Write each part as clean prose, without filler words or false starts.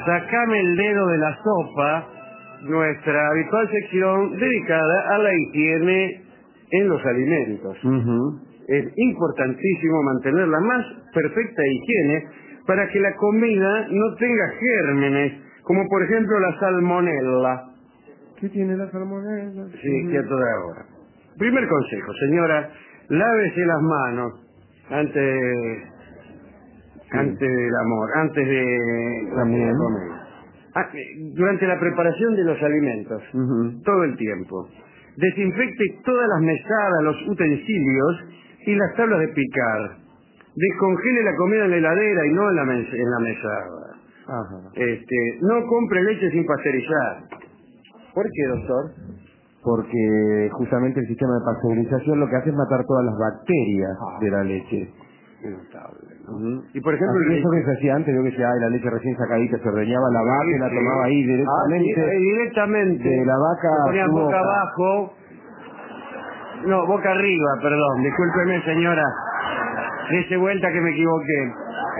Sacame el dedo de la sopa, nuestra habitual sección dedicada a la higiene en los alimentos. Es importantísimo mantener la más perfecta higiene para que la comida no tenga gérmenes, como por ejemplo la salmonella. ¿Qué tiene la salmonella? Sí, que a toda hora. Primer consejo, señora, lávese las manos antes del amor, antes de También. durante la preparación de los alimentos, todo el tiempo. Desinfecte todas las mesadas, los utensilios y las tablas de picar. Descongele la comida en la heladera y no en la mesada. No compre leche sin pasteurizar. ¿Por qué, doctor? Porque justamente el sistema de pasteurización lo que hace es matar todas las bacterias de la leche. Notable, ¿no? Y por ejemplo, eso que se hacía antes, yo que decía, la leche recién sacadita, se ordeñaba la vaca y la tomaba ahí directamente. Directamente. De la vaca. Se ponía boca abajo. No, boca arriba, perdón. Discúlpeme, señora. Dese vuelta que me equivoqué.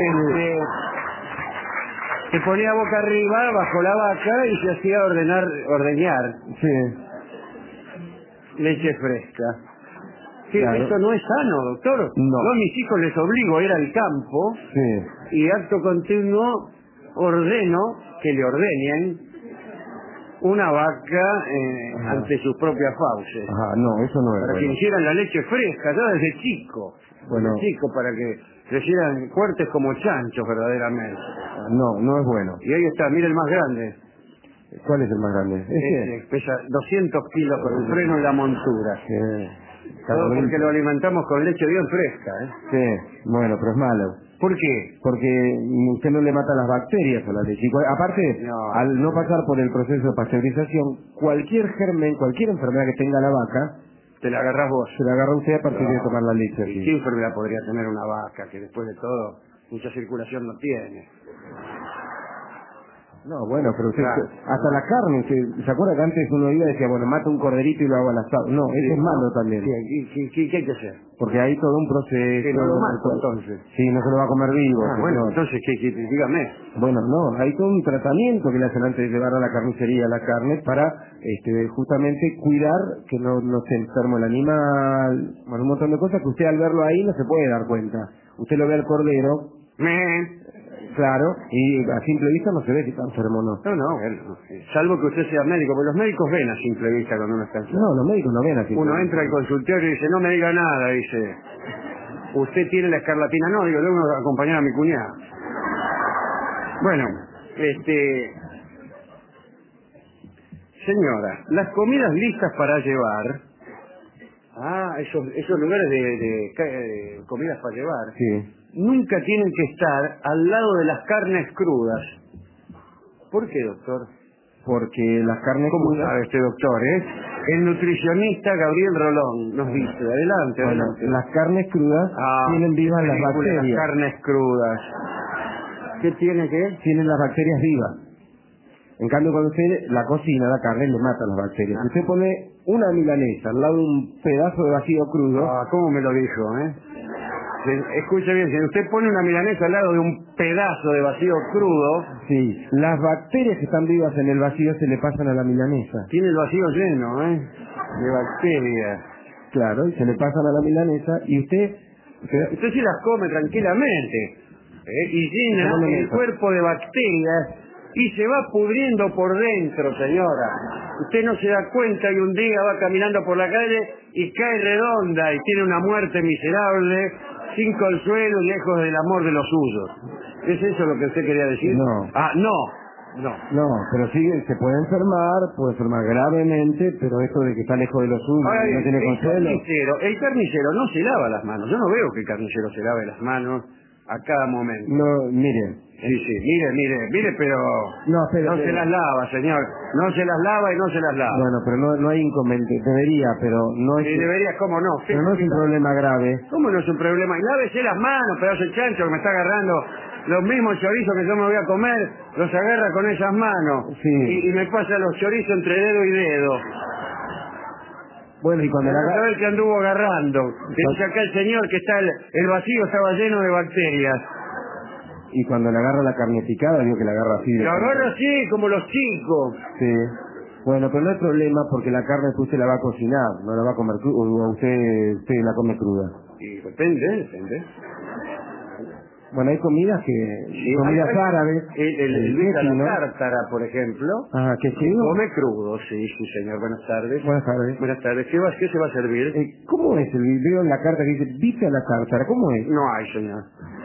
Se ponía boca arriba, bajo la vaca y se hacía ordeñar. Sí. Leche fresca. Sí, claro. Esto no es sano, doctor. No. Yo a mis hijos les obligo a ir al campo y acto continuo ordeno que le ordeñen una vaca ante sus propias fauces. No, eso no es para bueno. que hicieran la leche fresca, yo desde chico. Desde chico, para que crecieran fuertes como chanchos verdaderamente. No es bueno. Y ahí está, mire el más grande. ¿Cuál es el más grande? Pesa 200 kilos con el freno y la montura. Todo porque lo alimentamos con leche bien fresca, Sí, bueno, pero es malo. ¿Por qué? Porque usted no le mata las bacterias a la leche. Aparte, al no pasar por el proceso de pasteurización, cualquier germen, cualquier enfermedad que tenga la vaca, te la agarrás vos. Se la agarra usted a partir de tomar la leche. ¿Y qué enfermedad podría tener una vaca que después de todo mucha circulación no tiene? No, bueno, pero usted, hasta la carne, ¿se acuerda que antes uno iba y decía, bueno, mata un corderito y lo hago al asado? No, eso es malo también. ¿Qué hay que hacer? Porque hay todo un proceso. Que no lo mato, entonces. Sí, no se lo va a comer vivo. Bueno, entonces, dígame. Bueno, no, hay todo un tratamiento que le hacen antes de llevar a la carnicería la carne para justamente cuidar que no se enferme el animal, bueno, un montón de cosas que usted al verlo ahí no se puede dar cuenta. Usted lo ve al cordero. Claro, y a simple vista no se ve si está enfermo o no. No, salvo que usted sea médico, porque los médicos ven a simple vista cuando uno está enfermo. No, los médicos no ven a simple vista. Uno entra al consultorio y dice, no me diga nada, dice, usted tiene la escarlatina. No, digo, debo acompañar a mi cuñada. Bueno, señora, las comidas listas para llevar, esos lugares de comidas para llevar, sí, nunca tienen que estar al lado de las carnes crudas. ¿Por qué, doctor? Porque las carnes crudas... ¿Cómo sabe este doctor, El nutricionista Gabriel Rolón nos dice. Adelante, adelante. Las carnes crudas tienen vivas las bacterias. Las carnes crudas. ¿Qué tiene qué? Tienen las bacterias vivas. En cambio, cuando usted la cocina, la carne le mata las bacterias. Usted pone una milanesa al lado de un pedazo de vacío crudo. ¿Cómo me lo dijo, Escuche bien, si usted pone una milanesa al lado de un pedazo de vacío crudo... Sí, las bacterias que están vivas en el vacío se le pasan a la milanesa. Tiene el vacío lleno, de bacterias. Claro, y se le pasan a la milanesa y usted sí las come tranquilamente. Y llena el cuerpo de bacterias y se va pudriendo por dentro, señora. Usted no se da cuenta y un día va caminando por la calle y cae redonda y tiene una muerte miserable, sin consuelo y lejos del amor de los suyos. ¿Es eso lo que usted quería decir? No. No, pero sí, se puede enfermar gravemente, pero esto de que está lejos de los suyos, no tiene consuelo. El carnicero no se lava las manos. Yo no veo que el carnicero se lave las manos a cada momento. No, mire. Mire, pero... No se las lava, señor. No se las lava y no se las lava. Bueno, pero no hay inconveniente. Debería, pero no es... debería, ¿cómo no? Pero no es un problema grave. ¿Cómo no es un problema? Y lávese las manos, pedazo de chancho que me está agarrando. Los mismos chorizos que yo me voy a comer, los agarra con esas manos. Sí. Y me pasa los chorizos entre dedo y dedo. Bueno, y cuando la saber que anduvo agarrando. Dice acá el señor que el vacío estaba lleno de bacterias. Y cuando le agarra la carne picada, digo que la agarra así. La agarra así, como los chicos. Sí. Bueno, pero no hay problema porque la carne usted la va a cocinar, no la va a comer cruda, o usted la come cruda. Y depende. Bueno, hay comidas comidas árabes. El Luis a la ¿no? tártara, por ejemplo. Ah, ¿qué chido? Come crudo, sí, señor. Buenas tardes. Buenas tardes. Buenas tardes. ¿Qué se va a servir? ¿Cómo es el video en la carta que dice bife a la tártara? ¿Cómo es? No hay, señor.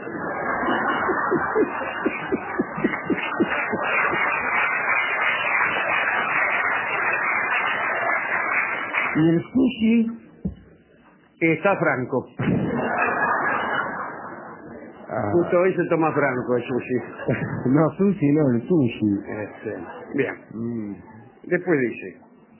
¿Y el sushi? Está Franco. Justo hoy se toma Franco el sushi. No, sushi no, el sushi. Bien. Después dice.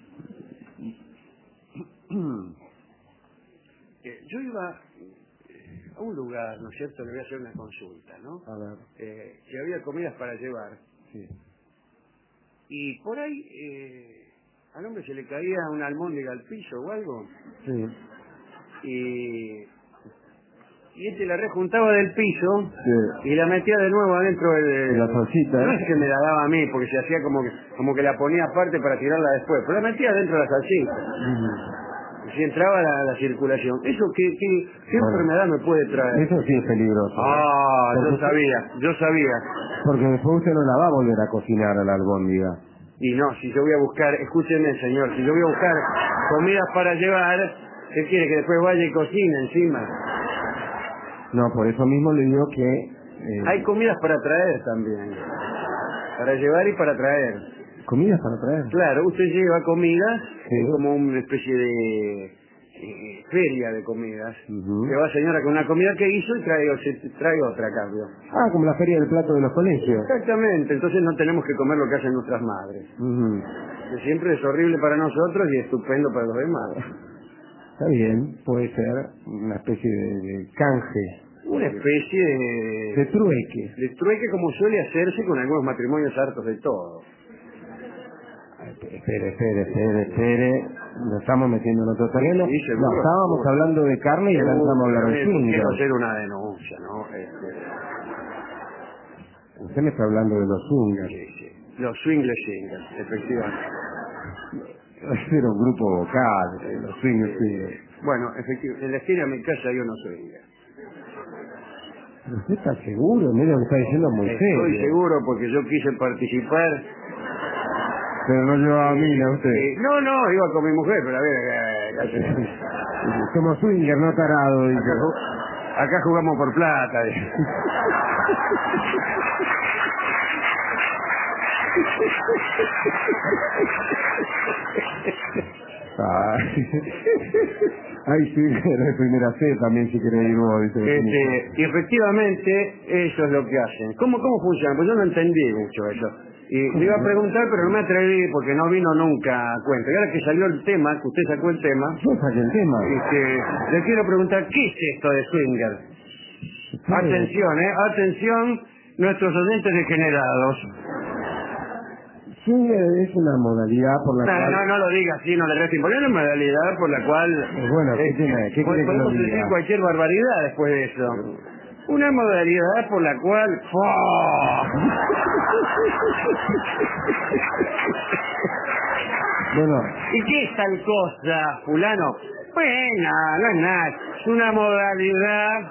Yo iba a un lugar, ¿no es cierto? Le voy a hacer una consulta, ¿no? A ver. Que había comidas para llevar. Sí. Y por ahí al hombre se le caía una almóndiga al piso o algo. Sí. Y este la rejuntaba del piso, Sí. y la metía de nuevo adentro De la salsita, No es que me la daba a mí, porque se hacía como que la ponía aparte para tirarla después, pero la metía dentro de la salsita. Si entraba la circulación. ¿Eso qué enfermedad me puede traer? Eso sí es peligroso. Yo sabía. Porque después usted no la va a volver a cocinar a la albóndiga. Y no, si yo voy a buscar, escúcheme señor, si yo voy a buscar comidas para llevar, ¿qué quiere? Que después vaya y cocine encima. No, por eso mismo le digo que... Hay comidas para traer también. Para llevar y para traer. ¿Comidas para traer? Claro, usted lleva comidas, Sí. es como una especie de feria de comidas. Uh-huh. Que va señora con una comida que hizo y trae otra a cambio. Ah, como la feria del plato de los colegios. Exactamente, entonces no tenemos que comer lo que hacen nuestras madres. Uh-huh. Que siempre es horrible para nosotros y estupendo para los demás. Está bien, puede ser una especie de canje. Una especie de trueque. De trueque como suele hacerse con algunos matrimonios hartos de todo. Espere. Nos estamos metiendo en otro terreno. Sí, seguro. No, estábamos hablando de carne y ahora estamos a hablar de swinger. Quiero hacer una denuncia, ¿no? Usted me está hablando de los swingers. Sí. Los swingles, efectivamente. Era un grupo vocal, los swingers. Bueno, efectivamente, en la esquina de mi casa hay unos swingers. ¿Pero usted está seguro? Mira lo que está diciendo muy serio. Estoy seguro porque yo quise participar. Pero no llevaba a mí, ¿no? Usted. No, iba con mi mujer, pero a ver... Somos swingers, no tarado. Acá jugamos por plata. Ay, sí, de primera C también si querés ir vos. Y efectivamente eso es lo que hacen. ¿Cómo funciona? Pues yo no entendí mucho eso. Y le iba a preguntar, pero no me atreví porque no vino nunca a cuenta. Y ahora que salió el tema, que usted sacó el tema... Yo saqué el tema. Le quiero preguntar, ¿qué es esto de swinger? Atención, nuestros oyentes degenerados. Swinger es una modalidad por la cual... No lo diga así, no le resta importancia. Es una modalidad por la cual... Bueno, ¿qué tiene? ¿Qué quiere que lo podemos diga? decir cualquier barbaridad después de eso. Una modalidad por la cual... Bueno. ¿Y qué es tal cosa, fulano? Bueno, no es nada. Es una modalidad...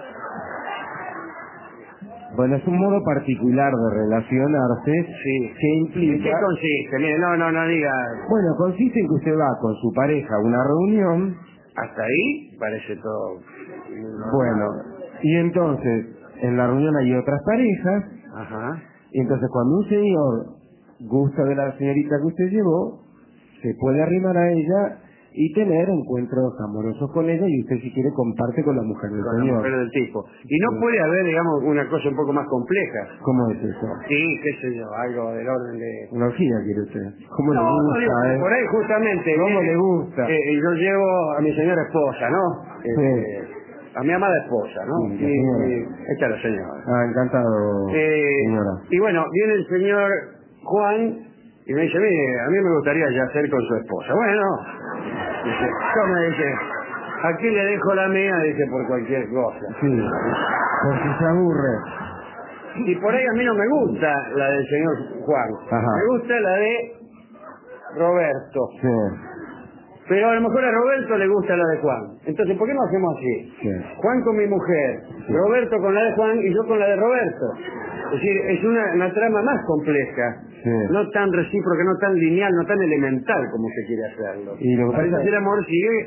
Bueno, es un modo particular de relacionarse que implica... ¿En qué consiste? Mire, no diga... Bueno, consiste en que usted va con su pareja a una reunión... Hasta ahí parece todo... Bueno, y entonces en la reunión hay otras parejas. Ajá. Y entonces cuando un señor gusta de la señorita que usted llevó, se puede arrimar a ella y tener encuentros amorosos con ella, y usted si quiere comparte con la mujer del señor. La mujer del tipo. Y no puede haber, digamos, una cosa un poco más compleja. ¿Cómo es eso? Sí, qué sé yo, algo del orden de... Una orgía, quiere usted. ¿Cómo le gusta, por ahí justamente... ¿Cómo le gusta? Yo llevo a mi señora esposa, ¿no? Sí. A mi amada esposa, ¿no? Sí, esta es la señora. Ah, encantado, señora. Y bueno, viene el señor Juan y me dice, mire, a mí me gustaría yacer con su esposa. Bueno, dice, yo me dice, aquí le dejo la mía, dice, por cualquier cosa. Sí, por si se aburre. Y por ahí a mí no me gusta la del señor Juan. Ajá. Me gusta la de Roberto. Sí, Pero a lo mejor a Roberto le gusta la de Juan. Entonces, ¿por qué no hacemos así? sí. Juan con mi mujer, Roberto con la de Juan y yo con la de Roberto. Es decir, es una trama más compleja. Sí. No tan recíproca, no tan lineal, no tan elemental como se quiere hacerlo. Y lo que A veces pasa- el amor sigue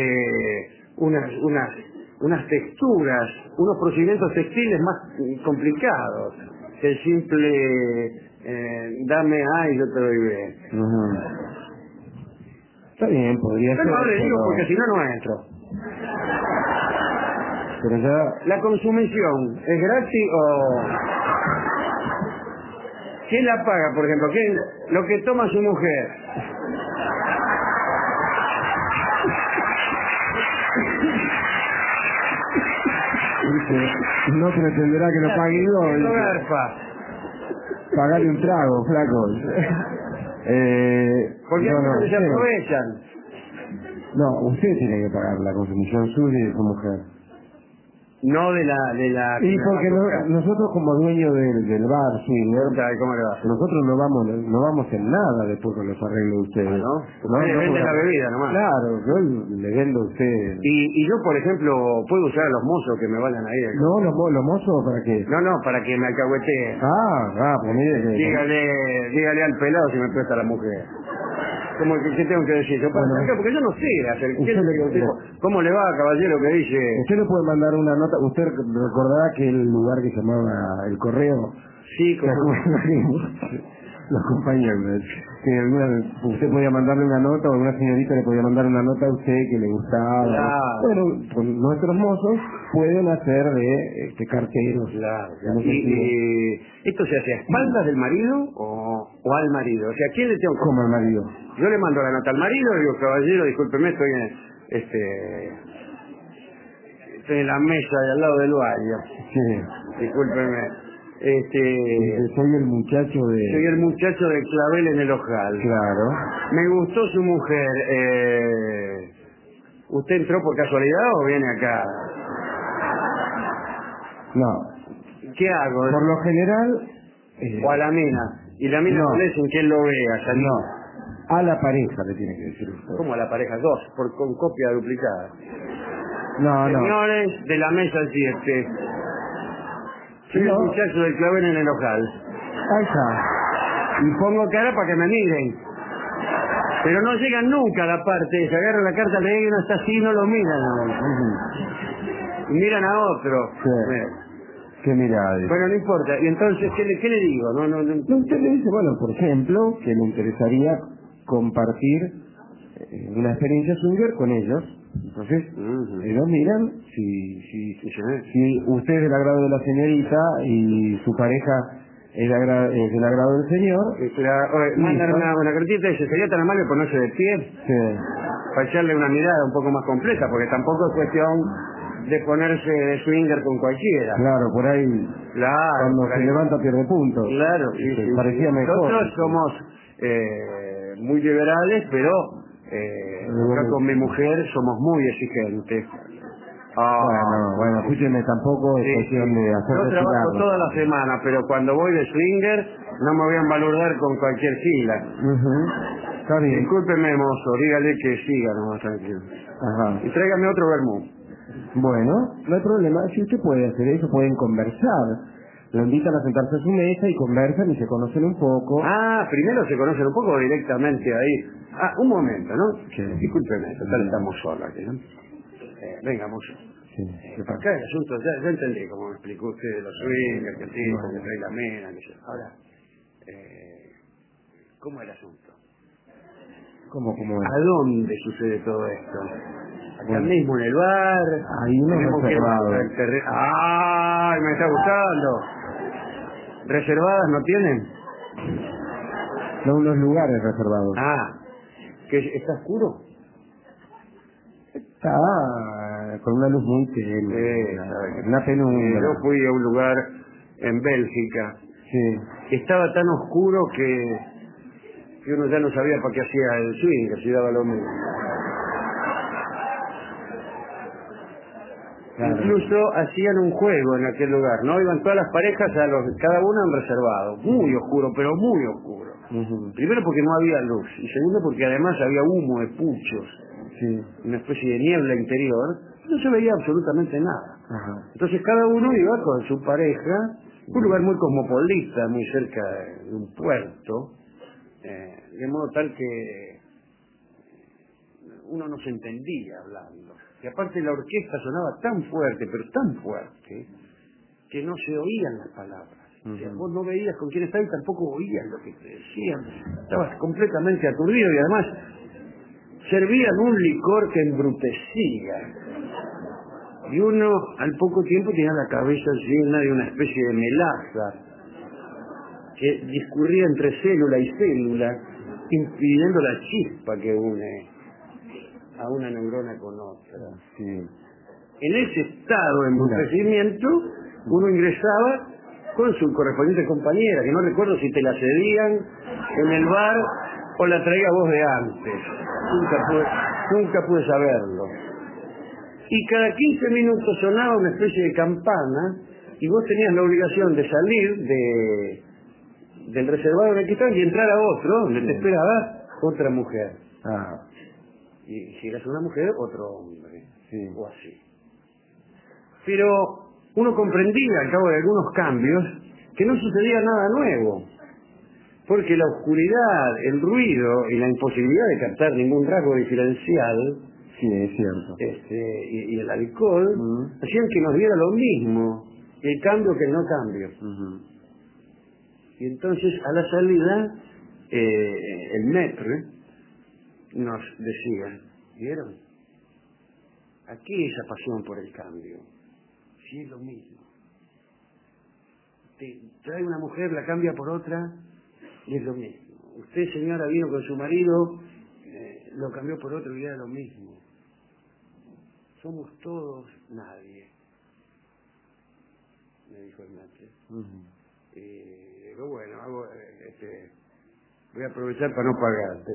unas texturas, unos procedimientos textiles más complicados que el simple dame A y yo te doy B. Ujú. Está bien, podría Yo ser. no le digo pero- porque si no, no entro. Pero ya. ¿La consumición es gratis o...? ¿Quién la paga, por ejemplo? ¿Quién? Lo que toma su mujer. Dice, no pretenderá que lo pague yo. ¿Quién lo Dice, garpa? pagale un trago, flaco. Porque no, algunos se usted- aprovechan. No, usted tiene que pagar la consumición suya y de su mujer. No de la... Y porque nosotros como dueños del bar, sí, ¿Cómo le va? nosotros no vamos en nada después con los arreglos de ustedes. ¿No? Usted le vende la bebida nomás. Claro, yo le vendo a usted. Y yo, por ejemplo, puedo usar a los mozos que me vayan ahí. No, los mozos, ¿para qué? No, para que me alcahueteen. Pues mire que... Dígale al pelado si me presta la mujer. ¿Cómo que qué tengo que decir? Yo para Bueno, acá, porque yo no sé hacer. usted ¿Cómo le va, caballero, que dice? Usted le puede mandar una nota, usted recordará que el lugar que se llamaba El Correo, Sí, como... los compañeros, que usted podía mandarle una nota o una señorita le podía mandar una nota a usted que le gustaba. Claro. Bueno, con nuestros mozos pueden hacer de carteros. Claro, En ese sentido. y ¿esto se hace a espaldas del marido o al marido? O sea, ¿a quién le tengo que...? Como el marido. Yo le mando la nota al marido y digo, caballero, discúlpeme, estoy en la mesa de al lado del baño. Sí. Discúlpeme. Dice, soy el muchacho de... Soy el muchacho del clavel en el ojal. Claro. Me gustó su mujer. ¿Usted entró por casualidad o viene acá? No. ¿Qué hago? Por lo general... O a la mina. Y la mina No. con eso en quien lo vea. Salir. No. A la pareja le tiene que decir usted. ¿Cómo a la pareja? Dos, con copia duplicada. No. Señores de la mesa 7. Soy el muchacho del clavel en el ojal. Ahí está. Y pongo cara para que me miren. Pero no llegan nunca a la parte esa. Agarran la carta, le digo, uno está así y no lo miran. Y miran a otro. Sí. Bueno. Qué mirada. Bueno, no importa. Y entonces, ¿qué le digo? No. Usted le dice, bueno, por ejemplo, que le interesaría compartir una experiencia swinger con ellos. Entonces, ellos miran si usted es del agrado de la señorita y su pareja es del agrado del señor. Mandan una cartita y dice, ¿sería tan amable ponerse de pie? Sí. Para echarle una mirada un poco más completa, porque tampoco es cuestión de ponerse de swinger con cualquiera. Claro, por ahí, Claro, cuando por se ahí. levanta pierde punto. Claro, sí. Parecía mejor. Nosotros somos muy liberales, pero acá con mi mujer somos muy exigentes. Bueno, escúcheme, tampoco es cuestión de hacer Yo trabajo toda la semana, pero cuando voy de swinger no me voy a embalurdar con cualquier fila. Está bien. Discúlpeme, mozo, dígale que siga nomás, tranquilo. Ajá. Y tráigame otro vermú. Bueno, no hay problema. Si usted puede hacer eso, pueden conversar. Lo invitan a sentarse a su mesa y conversan y se conocen un poco. Primero se conocen un poco directamente ahí. Un momento, ¿no? Sí. Discúlpeme, total estamos solos aquí, ¿no? Venga, mozo. Sí. Acá el asunto, ya entendí como me explicó usted de los swingers, que el tipo, que trae la mena, que yo. Ahora, ¿cómo es el asunto? ¿Cómo es? ¿A dónde sucede todo esto? Acá Bueno. mismo en el bar. Hay uno tenemos que reservado. ir al ¡ay, me está gustando! ¿Reservadas no tienen? Son unos lugares reservados. ¿Que está oscuro? Está con una luz muy tenue. Una penumbra. Yo fui a un lugar en Bélgica. Sí. Estaba tan oscuro que uno ya no sabía para qué hacía el swing, si daba lo mismo. Claro. Incluso hacían un juego en aquel lugar, ¿no? Iban todas las parejas, cada una en reservado, muy oscuro, pero muy oscuro. Primero porque no había luz, y segundo porque además había humo de puchos, una especie de niebla interior, no se veía absolutamente nada. Ajá. Entonces cada uno iba con su pareja, un lugar muy cosmopolita, muy cerca de un puerto, de modo tal que uno no se entendía hablando. Y aparte la orquesta sonaba tan fuerte, pero tan fuerte, que no se oían las palabras. O sea, vos no veías con quién estaba y tampoco oías lo que te decían. Estabas completamente aturdido y además servían un licor que embrutecía. Y uno al poco tiempo tenía la cabeza llena de una especie de melaza que discurría entre célula y célula, impidiendo la chispa que une a una neurona con otra. En ese estado de embrutecimiento, uno ingresaba con su correspondiente compañera, que no recuerdo si te la cedían en el bar o la traía vos de antes. Nunca pude saberlo. Y cada 15 minutos sonaba una especie de campana y vos tenías la obligación de salir del reservado en el que estabas y entrar a otro, donde te esperaba otra mujer. Y si eras una mujer, otro hombre. O así. Pero uno comprendía al cabo de algunos cambios que no sucedía nada nuevo, porque la oscuridad, el ruido y la imposibilidad de captar ningún rasgo diferencial, es cierto, y el alcohol hacían que nos diera lo mismo el cambio que el no cambio. Y entonces a la salida el maître nos decía, ¿vieron? Aquí esa pasión por el cambio, si es lo mismo. Te trae una mujer, la cambia por otra y es lo mismo. Usted, señora, vino con su marido, lo cambió por otro y era lo mismo. Somos todos nadie, me dijo el maître. Pero bueno, voy a aprovechar para no pagarte.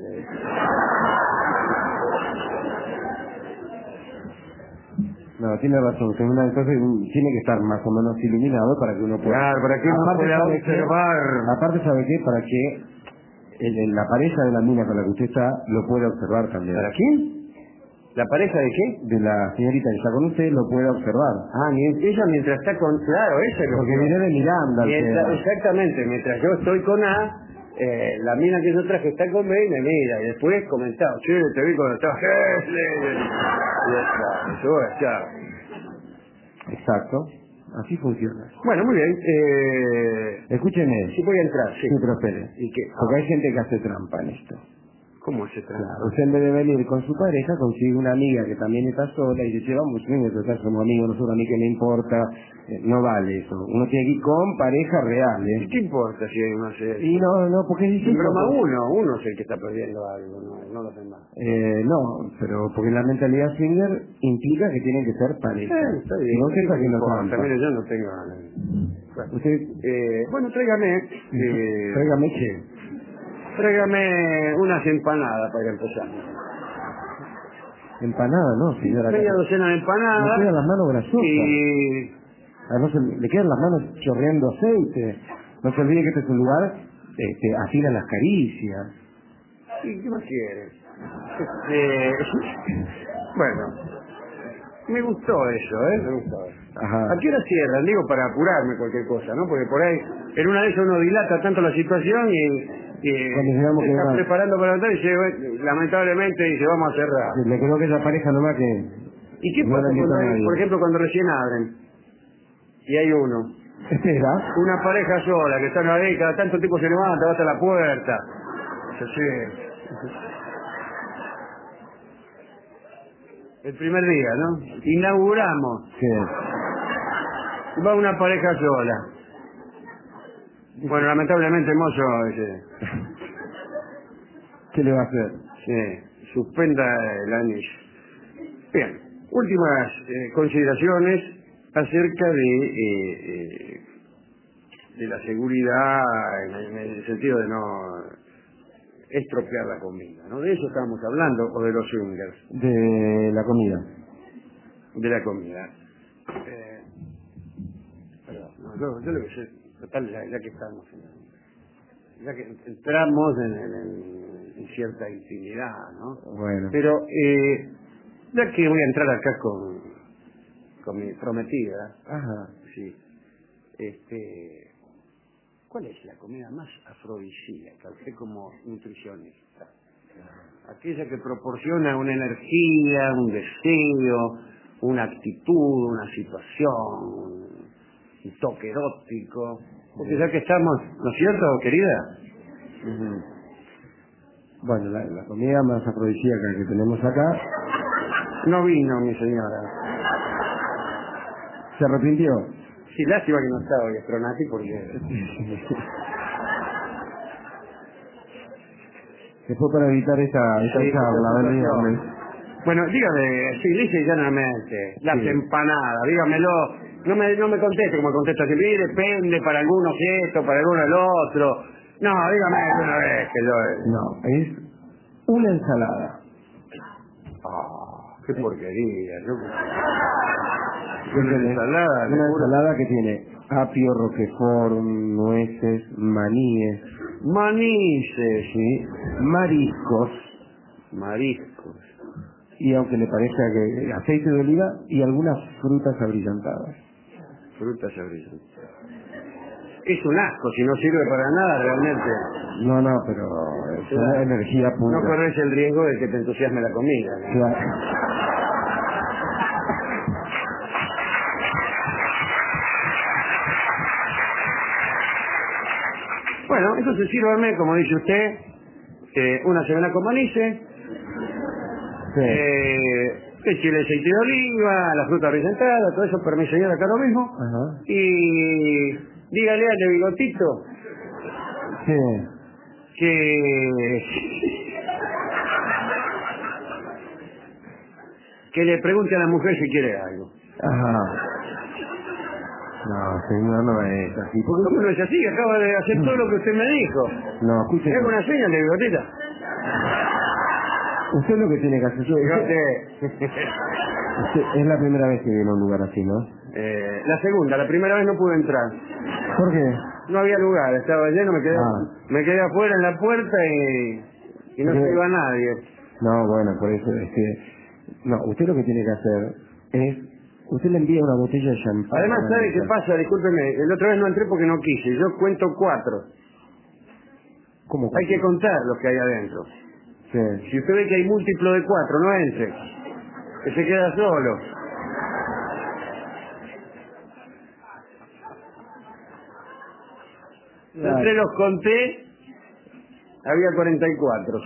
No, tiene razón, entonces tiene que estar más o menos iluminado para que uno pueda... Claro, para que uno pueda observar... Aparte, ¿sabe qué? Para que la pareja de la mina con la que usted está lo pueda observar también. ¿Para quién? ¿La pareja de qué? De la señorita que está con usted lo puede observar. Ella mientras está con... Claro, esa es lo porque viene de Miranda. Exactamente, mientras yo estoy con A, la mina que yo traje está con B y me mira, y después comentaba, che, te vi cuando estabas... Exacto, así funciona. Bueno, muy bien. Escúcheme. Sí, voy a entrar, sí. Sí, pero espere. ¿Y qué? Porque hay gente que hace trampa en esto. ¿Cómo hace trampa? Claro, usted en vez de venir con su pareja consigue una amiga que también está sola y dice, vamos, venga, total, somos amigos, nosotros a mí que me importa. No vale eso. Uno tiene que ir con pareja real, ¿Y qué importa si hay una serie? Y no, porque es distinto. Broma uno es el que está perdiendo algo, no los demás. No, pero porque la mentalidad swinger implica que tienen que ser pareja. Está bien. No se está haciendo trampa. También yo no tengo... Usted... bueno, tráigame... ¿Tráigame qué? Tráigame unas empanadas para empezar. Empanada, ¿no, señora? Media docena de empanadas. Me quedan las manos grasosas. Y... Además, le quedan las manos chorreando aceite. No se olvide que este es un lugar, afina las caricias. ¿Y qué más quiere? Bueno, me gustó eso, me gustó eso. Ajá. ¿A qué hora cierran? Digo, para apurarme cualquier cosa, ¿no? Porque por ahí, en una de esas uno dilata tanto la situación y cuando se está preparando para entrar y dice, lamentablemente dice, vamos a cerrar. Sí, le creo que esa pareja nomás que... ¿Y qué pasa por ejemplo, cuando recién abren? Y hay uno. Espera. Una pareja sola que están ahí, cada tanto tiempo se levanta, va hasta la puerta. El primer día, ¿no? Inauguramos. Sí. Va una pareja sola. Bueno, lamentablemente el mozo... ¿Qué le va a hacer? Sí, suspenda el anillo. Bien, últimas consideraciones acerca de la seguridad en el sentido de no estropear la comida, ¿no? De eso estábamos hablando, o de los swingers. De la comida. De la comida. Perdón, no, yo lo que sé, total, ya que estamos, ya que entramos en cierta intimidad, ¿no? Bueno. Pero, ya que voy a entrar acá con mi prometida, Ajá. sí, ¿cuál es la comida más afrodisíaca, usted como nutricionista? Aquella que proporciona una energía, un deseo, una actitud, una situación, un toque erótico. Porque ya que estamos, ¿no es cierto, querida? Uh-huh. Bueno, la comida más afrodisíaca que tenemos acá... No vino, mi señora. ¿Se arrepintió? Sí, lástima que no estaba hoy Astronati porque... Se fue para evitar esta Sí, charla, dígame. Bueno, dígame, sí, lisa y llanamente, las Sí. empanadas, dígamelo, no me conteste como contesta siempre, depende, para algunos esto, para algunos el otro. No, dígame una vez que yo... No, es una ensalada. Qué porquería, Una ensalada, ensalada que tiene apio, roquefort, nueces, maníes, manices, ¿sí? Mariscos, mariscos, y aunque le parezca que aceite de oliva y algunas frutas abrillantadas. frutas abrillantes. Es un asco, si no sirve para nada realmente. No, pero es una energía pura. No corres el riesgo de que te entusiasme la comida, ¿no? Claro. Bueno, entonces sírvame, como dice usted, una semana con manices, Sí. el chile, aceite de oliva, la fruta abrillantada, todo eso para mi señora acá lo mismo. Ajá. Y dígale al de bigotito Sí. que le pregunte a la mujer si quiere algo. Ajá. No, señor, no es así. ¿Cómo no es así? Acaba de hacer todo lo que usted me dijo. No, escuche. ¿Es una señal de bigotita? Usted lo que tiene que hacer... Usted es la primera vez que viene a un lugar así, ¿no? La segunda, la primera vez no pude entrar. ¿Por qué? No había lugar, estaba lleno, me quedé afuera en la puerta y no se iba nadie. No, bueno, por eso es que... No, usted lo que tiene que hacer es... Usted le envía una botella de champán. Además, ¿sabe qué pasa? Discúlpeme, la otra vez no entré porque no quise. Yo cuento 4. ¿Cómo? Hay que contar los que hay adentro. Sí. Si usted ve que hay múltiplo de 4, no entre. Que se queda solo. Claro. Entre los conté, había 44.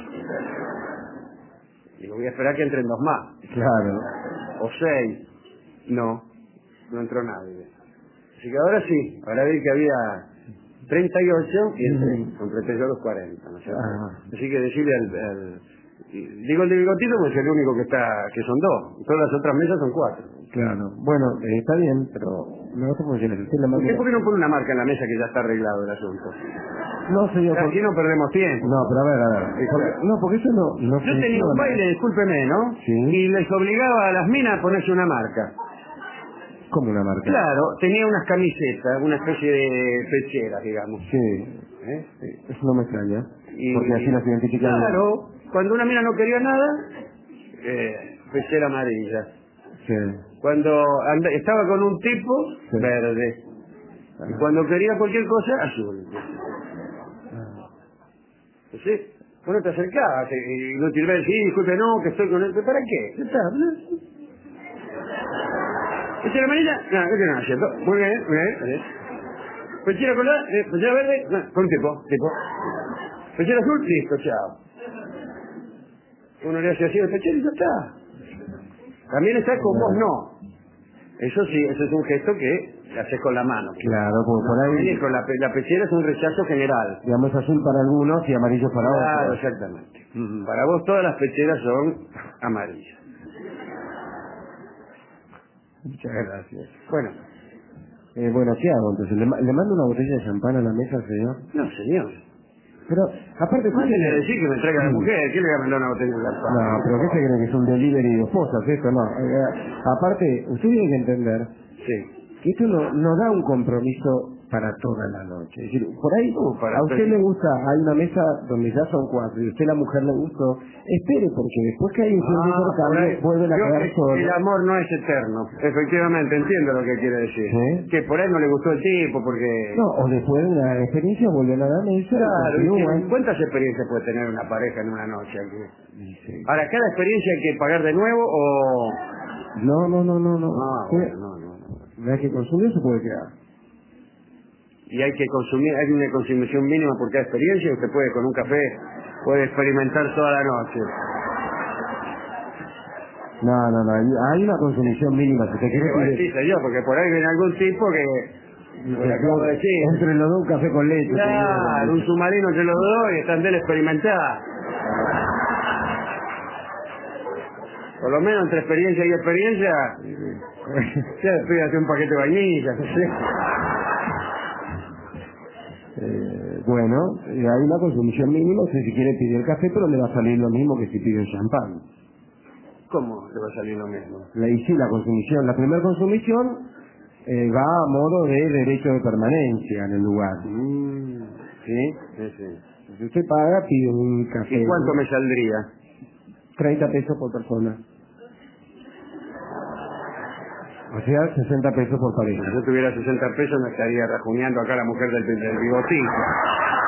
Y voy a esperar que entren 2 más. Claro. O 6. No entró nadie. Así que ahora sí, ahora vi que había 38 y entré, completé yo los 40, ¿no es cierto? Así que decirle digo el de bigotito porque es el único que son 2, todas las otras mesas son 4. Claro. Bueno, está bien, pero no se funciona. ¿Usted por qué no pone una marca en la mesa que ya está arreglado el asunto? No, señor. Aquí no perdemos tiempo. No, pero a ver. Porque eso no Yo tenía un baile, discúlpeme, ¿no? Sí. Y les obligaba a las minas a ponerse una marca. ¿Cómo una marca? Claro, tenía unas camisetas, una especie de pecheras, digamos. Sí. Eso no me extraña. Porque así las identifican. Claro, cuando una mina no quería nada, pechera amarilla. Sí. Cuando estaba con un tipo, sí. verde. Y cuando quería cualquier cosa, azul. ¿Sí? Bueno, te acercabas y no te iba a decir, disculpe, no, que estoy con él. ¿Para qué? ¿Qué está? ¿Pechera amarilla? No, ¿qué tiene haciendo? Muy bien, muy bien. ¿Pechera colada? ¿Pechera verde? No, con un tipo. ¿Pechera azul? Listo, chao. Uno le hace así el pechero y ya está. También está con vos no. Eso sí, eso es un gesto que haces con la mano. Claro, como por ahí. Con la pechera es un rechazo general. Digamos azul para algunos y amarillo para otros. Claro, exactamente. Para vos todas las pecheras son amarillas. Muchas gracias. Bueno. Bueno, ¿qué hago entonces? ¿Le mando una botella de champán a la mesa, señor? No, señor. Pero, aparte... Mándele a decir que me traiga a la mujer. ¿Quién le va a mandar una botella de champán? No, pero ¿qué se cree que es un delivery de esposas esto? No. Aparte, usted tiene que entender Sí. que esto no da un compromiso para toda la noche. Es decir, por ahí para a usted le gusta, hay una mesa donde ya son 4 y a usted la mujer le gustó, espere porque después que hay un intercambio vuelven a quedar solos. El amor no es eterno, efectivamente, entiendo lo que quiere decir. ¿Sí? Que por ahí no le gustó el tipo, porque... No, o después de una experiencia vuelven a la mesa. Claro, ¿cuántas experiencias puede tener una pareja en una noche aquí? Sí. ¿Para cada experiencia hay que pagar de nuevo o...? No. Ah, bueno, no. La que consumió se puede quedar. Y hay que consumir, hay una consumición mínima por cada experiencia, usted puede con un café, puede experimentar toda la noche. No, hay una consumición mínima, si te quiere Sí, señor, porque por ahí viene algún tipo que... le acabo de decir. Entre los dos un café con leche. Claro, un submarino entre los dos y están de él experimentar. Por lo menos entre experiencia y experiencia, se pídate un paquete de vainilla, no sé. Bueno, hay una consumición mínima, usted si quiere pedir el café, pero le va a salir lo mismo que si pide el champán. ¿Cómo le va a salir lo mismo? La consumición, la primera consumición va a modo de derecho de permanencia en el lugar. ¿Sí? Si usted paga, pide un café. ¿Y cuánto me saldría? 30 pesos por persona. O sea, 60 pesos por pareja. Si yo tuviera 60 pesos me estaría rajuneando acá la mujer del bigotín.